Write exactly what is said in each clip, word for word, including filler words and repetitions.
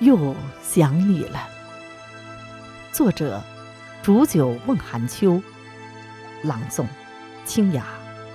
又想你了。作者：煮酒问寒秋，朗诵：清雅。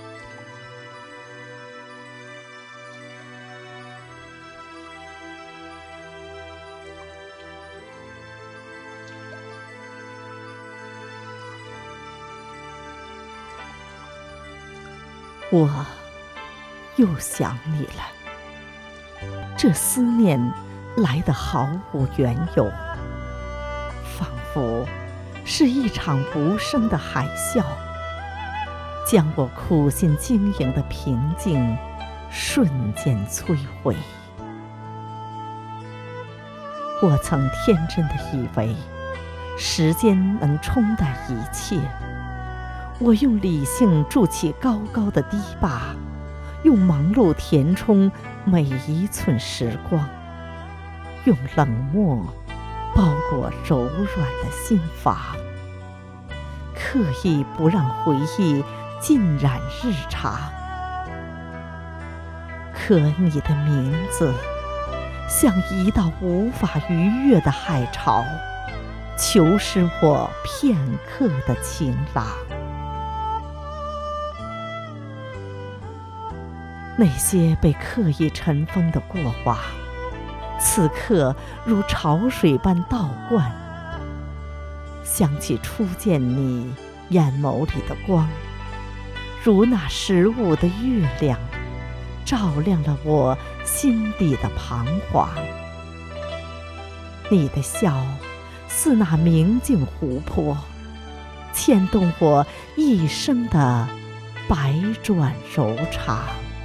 我又想你了，这思念来得毫无缘由，仿佛是一场无声的海啸，将我苦心经营的平静瞬间摧毁。我曾天真的以为时间能冲淡一切，我用理性筑起高高的堤坝，用忙碌填充每一寸时光，用冷漠包裹柔软的心房，刻意不让回忆浸染日常。可你的名字像一道无法逾越的海潮，囚失我片刻的情郎。那些被刻意尘封的过往，此刻如潮水般倒灌。想起初见你眼眸里的光，如那时午的月亮，照亮了我心底的彷徨。你的笑似那明镜湖泊，牵动我一生的百转柔肠。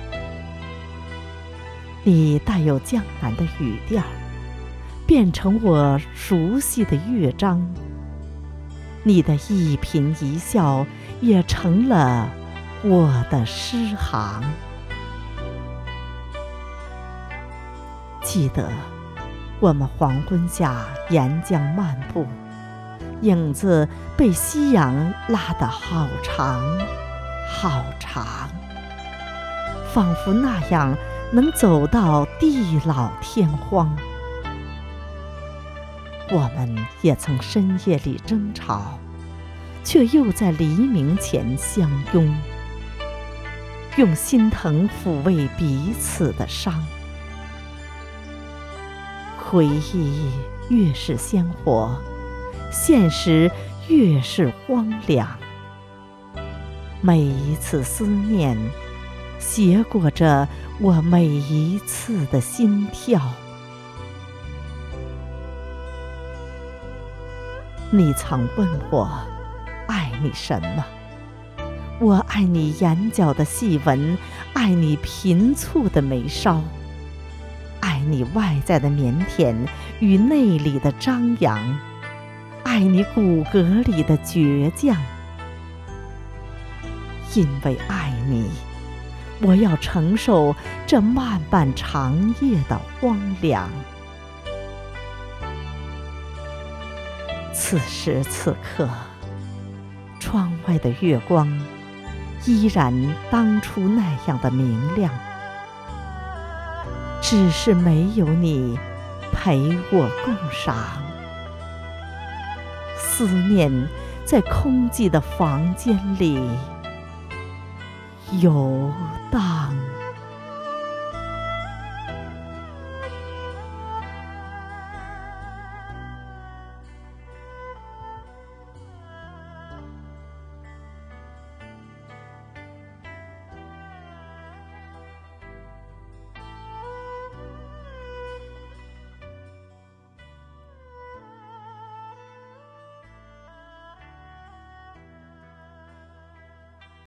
你带有江南的语调，变成我熟悉的乐章。你的一颦一笑，也成了我的诗行。记得我们黄昏下沿江漫步，影子被夕阳拉得好长好长，仿佛那样能走到地老天荒。我们也曾深夜里争吵，却又在黎明前相拥，用心疼抚慰彼此的伤。回忆越是鲜活，现实越是荒凉。每一次思念，携裹着我每一次的心跳。你曾问我爱你什么？我爱你眼角的细纹，爱你频蹙的眉梢，爱你外在的腼腆与内里的张扬，爱你骨骼里的倔强。因为爱你，我要承受这漫漫长夜的荒凉。此时此刻，窗外的月光依然当初那样的明亮，只是没有你陪我共赏。思念在空寂的房间里游荡。